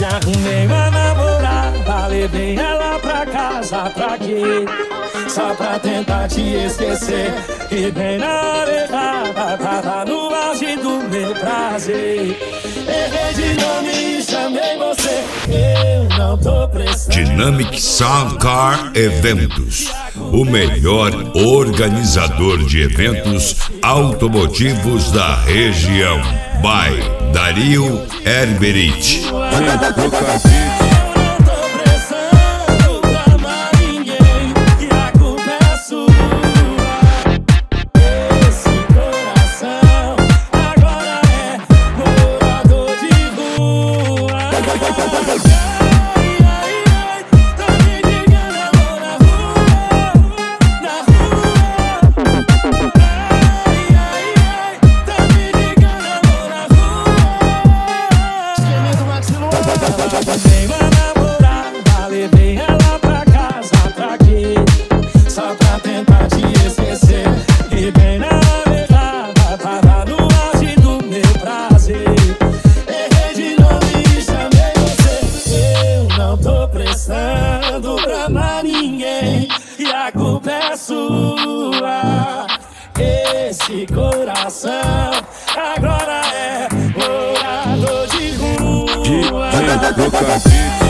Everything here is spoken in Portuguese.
Já arrumei uma namorada, levei ela pra casa, pra quê? Só pra tentar te esquecer. E bem na hora errada, tava no auge do meu prazer. Errei de nome e chamei você, eu não tô prestando. Dynamic Sound Car Eventos, o melhor organizador de eventos automotivos da região. By Dario Herberich. Arrumei uma namorada, levei ela pra casa, pra quê? Só pra tentar te esquecer. E bem na hora errada, tava no auge do meu prazer. Errei de novo e chamei você, eu não tô prestando pra mais ninguém. E a culpa é sua. Esse coração agora é morador de rua. Lucas